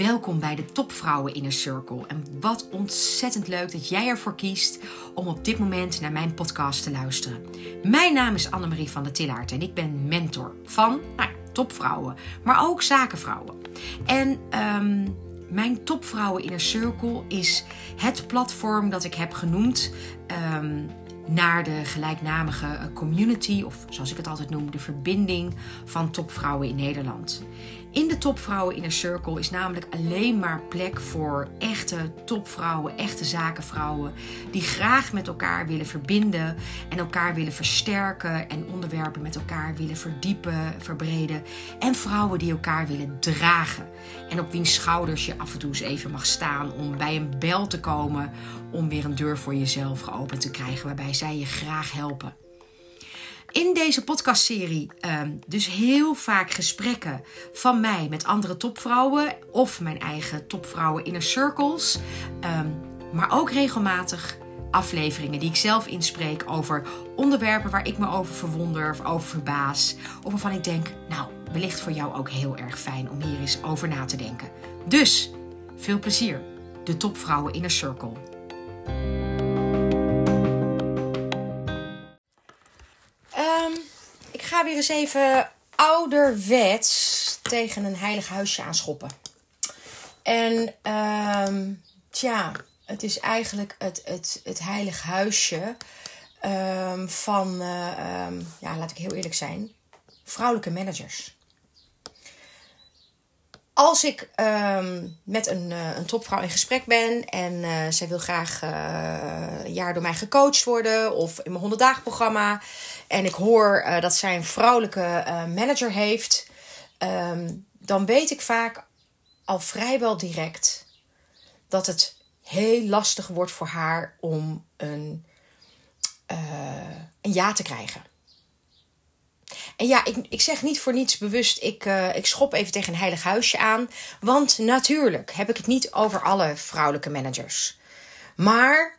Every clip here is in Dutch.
Welkom bij de Topvrouwen Inner Circle. En wat ontzettend leuk dat jij ervoor kiest om op dit moment naar mijn podcast te luisteren. Mijn naam is Annemarie van der Tillaert en ik ben mentor van topvrouwen, maar ook zakenvrouwen. En mijn Topvrouwen Inner Circle is het platform dat ik heb genoemd naar de gelijknamige community, of zoals ik het altijd noem, de verbinding van topvrouwen in Nederland. In de Topvrouwen Inner Circle is namelijk alleen maar plek voor echte topvrouwen, echte zakenvrouwen die graag met elkaar willen verbinden en elkaar willen versterken en onderwerpen met elkaar willen verdiepen, verbreden. En vrouwen die elkaar willen dragen en op wiens schouders je af en toe eens even mag staan om bij een bel te komen om weer een deur voor jezelf geopend te krijgen waarbij zij je graag helpen. In deze podcastserie dus heel vaak gesprekken van mij met andere topvrouwen of mijn eigen topvrouwen inner circles. Maar ook regelmatig afleveringen die ik zelf inspreek over onderwerpen waar ik me over verwonder of over verbaas. Of waarvan ik denk, wellicht voor jou ook heel erg fijn om hier eens over na te denken. Dus, veel plezier. De Topvrouwen Inner Circle. Ik ga weer eens even ouderwets tegen een heilig huisje aanschoppen. En het is eigenlijk het heilig huisje van, laat ik heel eerlijk zijn, vrouwelijke managers. Als ik met een topvrouw in gesprek ben en zij wil graag een jaar door mij gecoacht worden of in mijn 100-dagen programma en ik hoor dat zij een vrouwelijke manager heeft, dan weet ik vaak al vrijwel direct dat het heel lastig wordt voor haar om een ja te krijgen. En ja, ik zeg niet voor niets bewust, ik schop even tegen een heilig huisje aan. Want natuurlijk heb ik het niet over alle vrouwelijke managers. Maar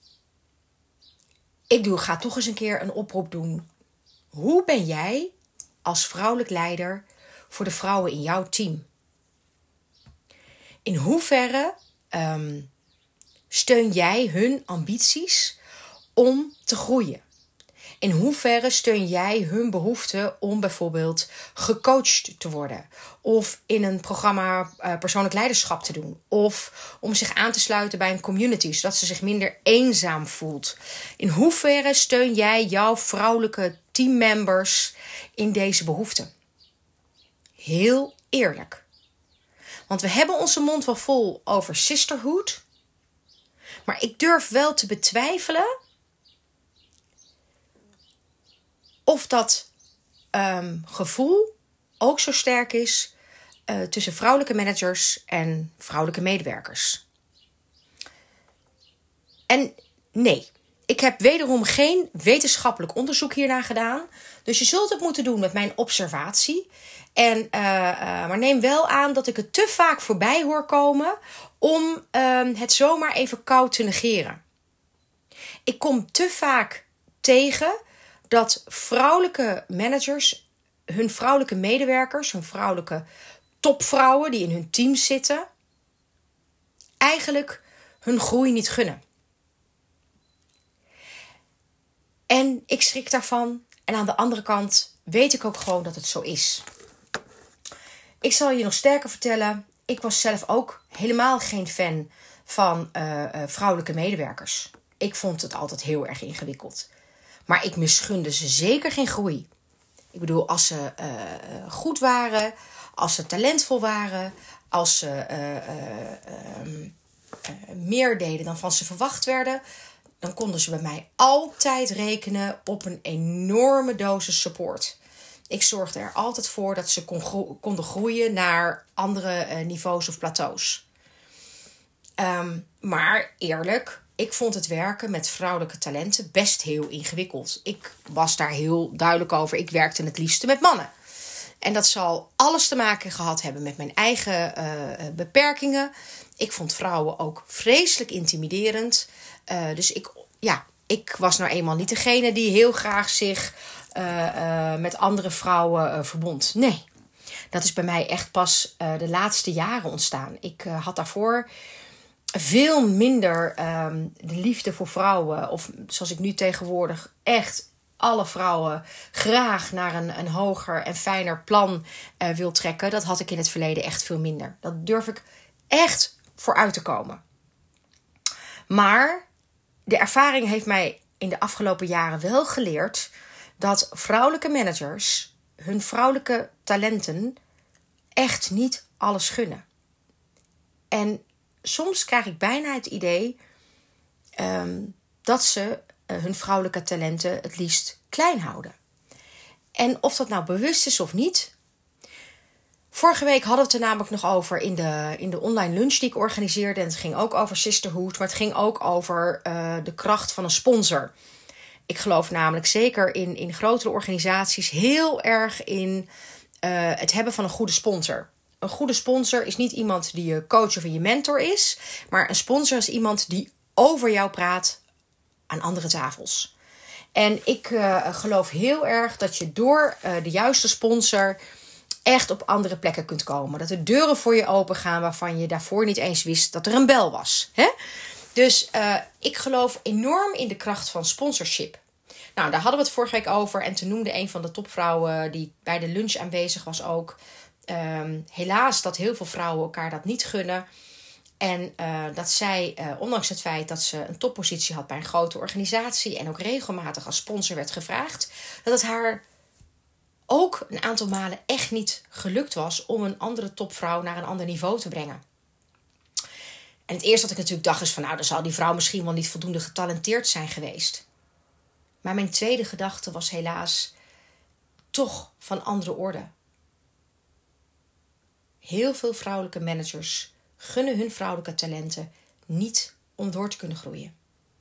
ik ga toch eens een keer een oproep doen. Hoe ben jij als vrouwelijk leider voor de vrouwen in jouw team? In hoeverre steun jij hun ambities om te groeien? In hoeverre steun jij hun behoefte om bijvoorbeeld gecoacht te worden? Of in een programma persoonlijk leiderschap te doen? Of om zich aan te sluiten bij een community, zodat ze zich minder eenzaam voelt? In hoeverre steun jij jouw vrouwelijke teammembers in deze behoefte? Heel eerlijk. Want we hebben onze mond wel vol over sisterhood. Maar ik durf wel te betwijfelen of dat gevoel ook zo sterk is tussen vrouwelijke managers en vrouwelijke medewerkers. En nee, ik heb wederom geen wetenschappelijk onderzoek hiernaar gedaan. Dus je zult het moeten doen met mijn observatie. Maar neem wel aan dat ik het te vaak voorbij hoor komen om het zomaar even koud te negeren. Ik kom te vaak tegen dat vrouwelijke managers hun vrouwelijke medewerkers, hun vrouwelijke topvrouwen die in hun team zitten, eigenlijk hun groei niet gunnen. En ik schrik daarvan. En aan de andere kant weet ik ook gewoon dat het zo is. Ik zal je nog sterker vertellen. Ik was zelf ook helemaal geen fan van vrouwelijke medewerkers. Ik vond het altijd heel erg ingewikkeld. Maar ik misgunde ze zeker geen groei. Ik bedoel, als ze goed waren, als ze talentvol waren, als ze meer deden dan van ze verwacht werden, dan konden ze bij mij altijd rekenen op een enorme dosis support. Ik zorgde er altijd voor dat ze konden groeien naar andere niveaus of plateaus. Maar eerlijk, ik vond het werken met vrouwelijke talenten best heel ingewikkeld. Ik was daar heel duidelijk over. Ik werkte het liefste met mannen. En dat zal alles te maken gehad hebben met mijn eigen beperkingen. Ik vond vrouwen ook vreselijk intimiderend. Dus ik was nou eenmaal niet degene die heel graag zich met andere vrouwen verbond. Nee. Dat is bij mij echt pas de laatste jaren ontstaan. Ik had daarvoor veel minder de liefde voor vrouwen. Of zoals ik nu tegenwoordig echt alle vrouwen graag naar een hoger en fijner plan wil trekken. Dat had ik in het verleden echt veel minder. Dat durf ik echt vooruit te komen. Maar de ervaring heeft mij in de afgelopen jaren wel geleerd dat vrouwelijke managers hun vrouwelijke talenten echt niet alles gunnen. En soms krijg ik bijna het idee dat ze hun vrouwelijke talenten het liefst klein houden. En of dat nou bewust is of niet. Vorige week hadden we het er namelijk nog over in de online lunch die ik organiseerde. En het ging ook over sisterhood, maar het ging ook over de kracht van een sponsor. Ik geloof namelijk zeker in grotere organisaties heel erg in het hebben van een goede sponsor. Een goede sponsor is niet iemand die je coach of je mentor is. Maar een sponsor is iemand die over jou praat aan andere tafels. En ik geloof heel erg dat je door de juiste sponsor echt op andere plekken kunt komen. Dat er deuren voor je open gaan waarvan je daarvoor niet eens wist dat er een bel was. Hè? Dus ik geloof enorm in de kracht van sponsorship. Nou, daar hadden we het vorige week over. En toen noemde een van de topvrouwen die bij de lunch aanwezig was ook helaas dat heel veel vrouwen elkaar dat niet gunnen. En dat zij, ondanks het feit dat ze een toppositie had bij een grote organisatie en ook regelmatig als sponsor werd gevraagd, dat het haar ook een aantal malen echt niet gelukt was om een andere topvrouw naar een ander niveau te brengen. En het eerste wat ik natuurlijk dacht is van, nou, dan zal die vrouw misschien wel niet voldoende getalenteerd zijn geweest. Maar mijn tweede gedachte was helaas toch van andere orde. Heel veel vrouwelijke managers gunnen hun vrouwelijke talenten niet om door te kunnen groeien.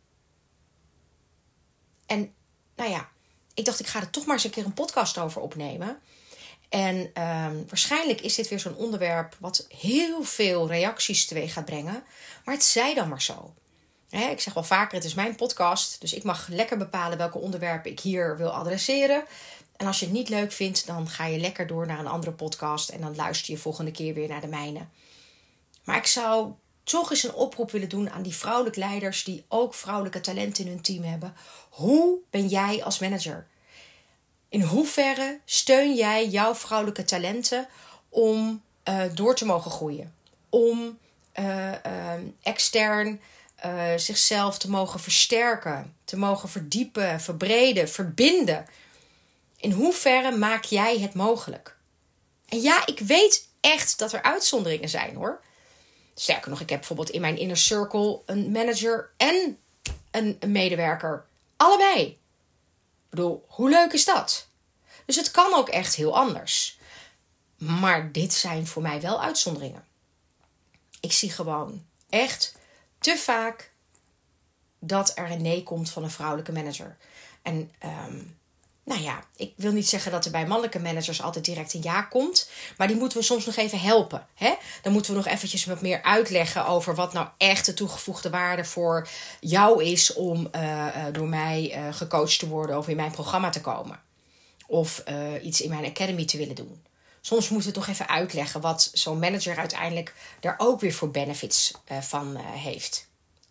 En nou ja, ik dacht ik ga er toch maar eens een keer een podcast over opnemen. En waarschijnlijk is dit weer zo'n onderwerp wat heel veel reacties teweeg gaat brengen. Maar het zij dan maar zo. Ik zeg wel vaker, het is mijn podcast. Dus ik mag lekker bepalen welke onderwerpen ik hier wil adresseren. En als je het niet leuk vindt, dan ga je lekker door naar een andere podcast. En dan luister je volgende keer weer naar de mijne. Maar ik zou toch eens een oproep willen doen aan die vrouwelijke leiders die ook vrouwelijke talenten in hun team hebben. Hoe ben jij als manager? In hoeverre steun jij jouw vrouwelijke talenten om door te mogen groeien? Om extern zichzelf te mogen versterken, te mogen verdiepen, verbreden, verbinden. In hoeverre maak jij het mogelijk? En ja, ik weet echt dat er uitzonderingen zijn hoor. Sterker nog, ik heb bijvoorbeeld in mijn inner circle een manager en een medewerker. Allebei. Ik bedoel, hoe leuk is dat? Dus het kan ook echt heel anders. Maar dit zijn voor mij wel uitzonderingen. Ik zie gewoon echt te vaak dat er een nee komt van een vrouwelijke manager. En nou ja, ik wil niet zeggen dat er bij mannelijke managers altijd direct een ja komt. Maar die moeten we soms nog even helpen. Hè? Dan moeten we nog eventjes wat meer uitleggen over wat nou echt de toegevoegde waarde voor jou is om door mij gecoacht te worden of in mijn programma te komen. Of iets in mijn academy te willen doen. Soms moeten we toch even uitleggen wat zo'n manager uiteindelijk daar ook weer voor benefits van heeft.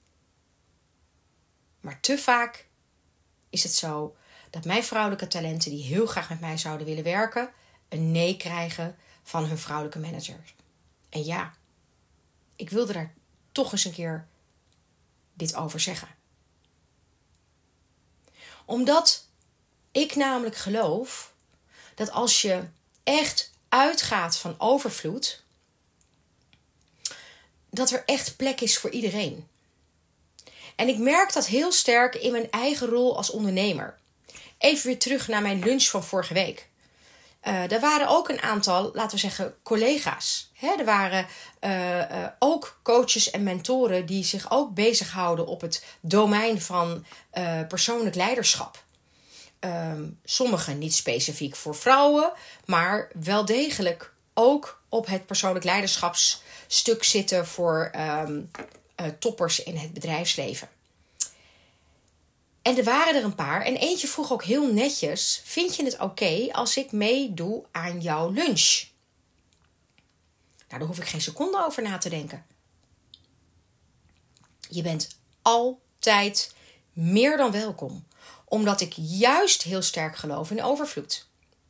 Maar te vaak is het zo dat mijn vrouwelijke talenten die heel graag met mij zouden willen werken, een nee krijgen van hun vrouwelijke manager. En ja, ik wilde daar toch eens een keer dit over zeggen. Omdat ik namelijk geloof dat als je echt uitgaat van overvloed, dat er echt plek is voor iedereen. En ik merk dat heel sterk in mijn eigen rol als ondernemer. Even weer terug naar mijn lunch van vorige week. Er waren ook een aantal, laten we zeggen, collega's. Er waren ook coaches en mentoren die zich ook bezighouden op het domein van persoonlijk leiderschap. Sommigen niet specifiek voor vrouwen, maar wel degelijk ook op het persoonlijk leiderschapsstuk zitten voor toppers in het bedrijfsleven. En er waren er een paar. En eentje vroeg ook heel netjes, vind je het oké als ik meedoe aan jouw lunch? Nou, daar hoef ik geen seconde over na te denken. Je bent altijd meer dan welkom. Omdat ik juist heel sterk geloof in overvloed.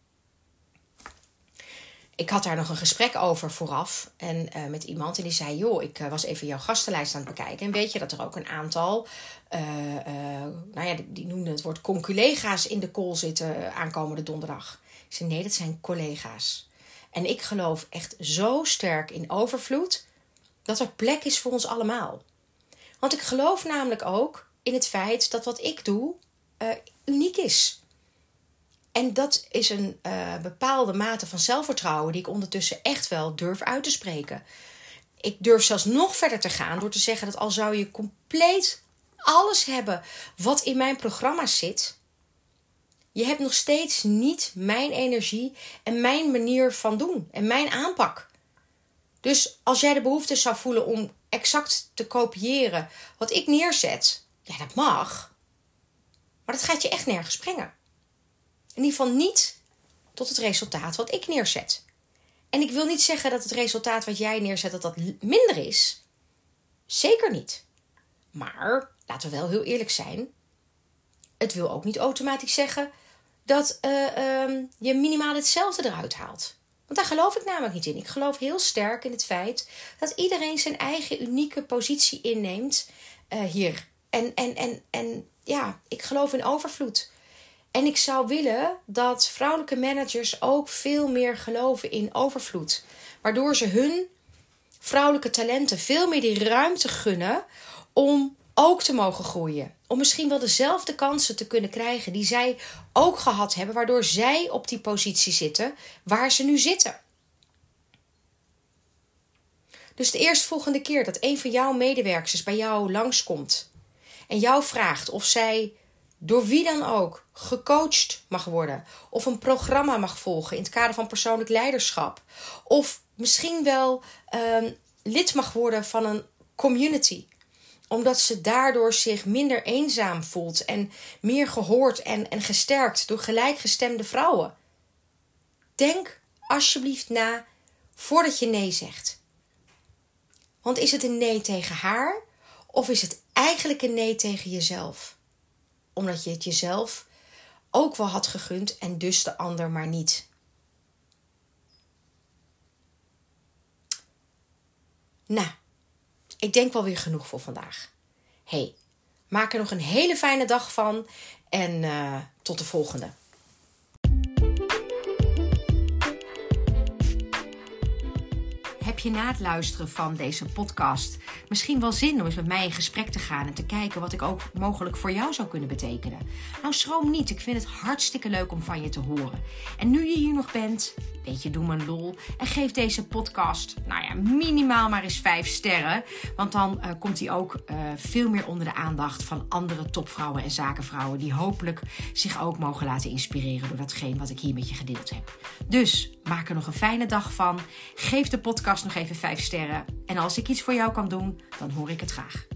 Ik had daar nog een gesprek over vooraf. En met iemand. En die zei, joh, ik was even jouw gastenlijst aan het bekijken. En weet je dat er ook een aantal, die noemden het woord conculega's in de call zitten aankomende donderdag. Ik zei, nee, dat zijn collega's. En ik geloof echt zo sterk in overvloed. Dat er plek is voor ons allemaal. Want ik geloof namelijk ook in het feit dat wat ik doe uniek is. En dat is een bepaalde mate van zelfvertrouwen die ik ondertussen echt wel durf uit te spreken. Ik durf zelfs nog verder te gaan door te zeggen dat al zou je compleet alles hebben wat in mijn programma's zit, je hebt nog steeds niet mijn energie en mijn manier van doen en mijn aanpak. Dus als jij de behoefte zou voelen om exact te kopiëren wat ik neerzet, ja, dat mag. Maar dat gaat je echt nergens brengen. In ieder geval niet tot het resultaat wat ik neerzet. En ik wil niet zeggen dat het resultaat wat jij neerzet, dat minder is. Zeker niet. Maar, laten we wel heel eerlijk zijn, het wil ook niet automatisch zeggen dat je minimaal hetzelfde eruit haalt. Want daar geloof ik namelijk niet in. Ik geloof heel sterk in het feit dat iedereen zijn eigen unieke positie inneemt hier. En ja, ik geloof in overvloed. En ik zou willen dat vrouwelijke managers ook veel meer geloven in overvloed. Waardoor ze hun vrouwelijke talenten veel meer die ruimte gunnen om ook te mogen groeien. Om misschien wel dezelfde kansen te kunnen krijgen die zij ook gehad hebben. Waardoor zij op die positie zitten waar ze nu zitten. Dus de eerstvolgende keer dat een van jouw medewerkers bij jou langskomt. En jou vraagt of zij door wie dan ook gecoacht mag worden. Of een programma mag volgen in het kader van persoonlijk leiderschap. Of misschien wel lid mag worden van een community. Omdat ze daardoor zich minder eenzaam voelt. En meer gehoord en gesterkt door gelijkgestemde vrouwen. Denk alsjeblieft na voordat je nee zegt. Want is het een nee tegen haar? Of is het eigenlijk een nee tegen jezelf? Omdat je het jezelf ook wel had gegund en dus de ander maar niet. Nou, ik denk wel weer genoeg voor vandaag. Hey, maak er nog een hele fijne dag van en tot de volgende. Heb je na het luisteren van deze podcast misschien wel zin om eens met mij in gesprek te gaan en te kijken wat ik ook mogelijk voor jou zou kunnen betekenen? Nou, schroom niet. Ik vind het hartstikke leuk om van je te horen. En nu je hier nog bent, weet je, doe me een lol en geef deze podcast, minimaal maar eens 5 sterren. Want dan komt die ook veel meer onder de aandacht van andere topvrouwen en zakenvrouwen die hopelijk zich ook mogen laten inspireren door datgene wat ik hier met je gedeeld heb. Dus maak er nog een fijne dag van. Geef de podcast nog even 5 sterren. En als ik iets voor jou kan doen, dan hoor ik het graag.